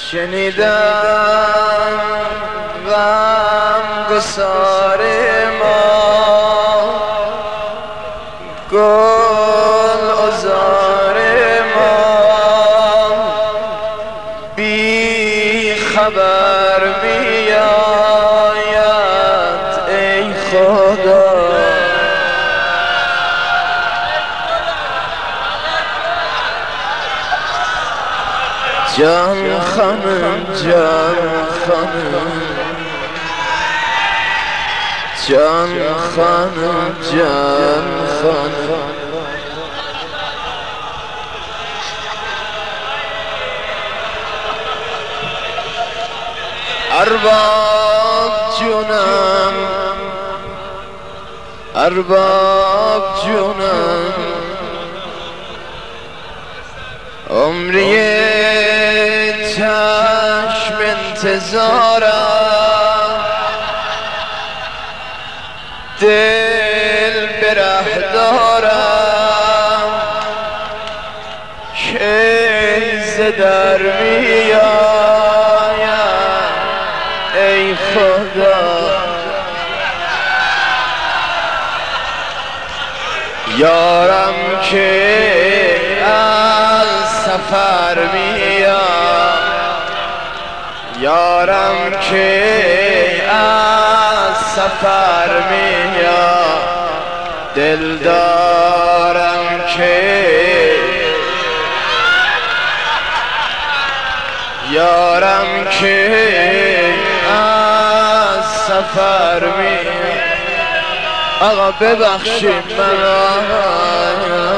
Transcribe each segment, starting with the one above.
شنیدم غم گسار ما گل عذار ما بی خبر می آید ای خدا جان خانم جان خانم جان خانم جان خانم ارباب جونم ارباب جونم عمری چشم انتظارم دل بره دارم که ز در میایم ای خدا یارم که از سفر میاد یارم که از سفر میاد دل دارم که یارم که از سفر میاد آقا ببخشید من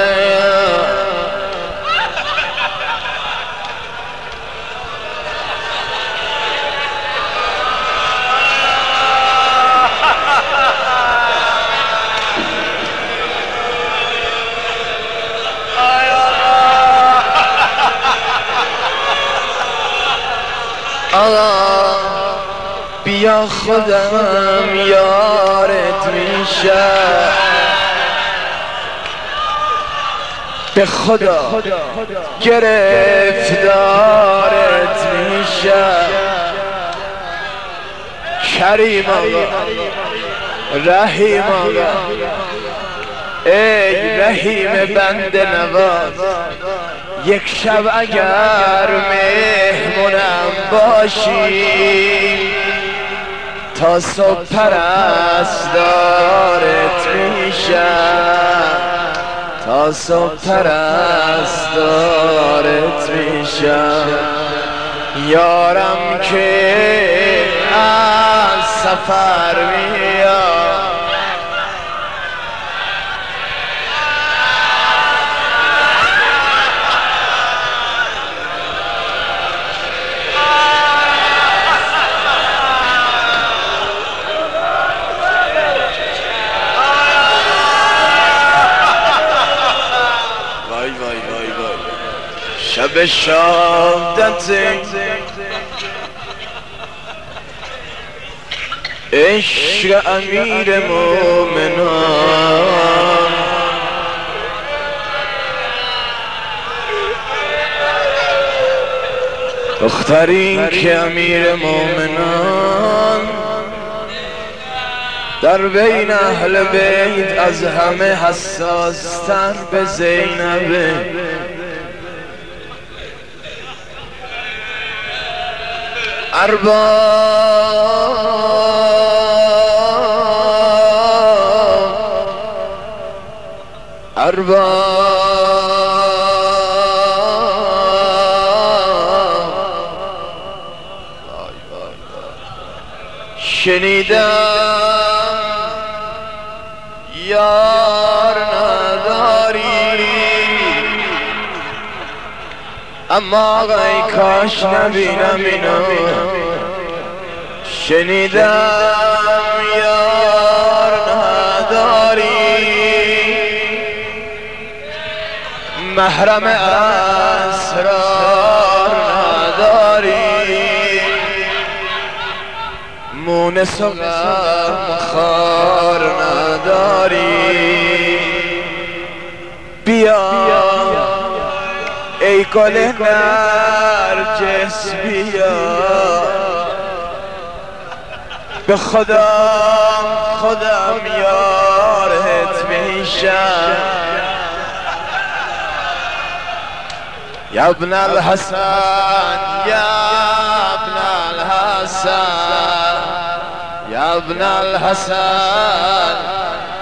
آقا بیا خودم یارت میشه به خدا گرفتارت میشه کریم آقا رحیم آقا ای رحیم بنده نواز یک شب اگر مهمونم باشی تا صبح پرستارت میشم تا صبح پرستارت میشم یارم که از سفر میاد شب شهادت عشق امیر مومنان دخترین که امیر مومنان در بین اهل بیت از همه حساستر به زینبه ارباب شنیدم یار نداری اما ای کاش نبینم اینو شنیدم یار نداری محرم اسرار نداری مونس و غم خار نداری بیا ای گل نرجس بیا به خودم یارت میشم یا ابن الحسن یا ابن الحسن یا ابن الحسن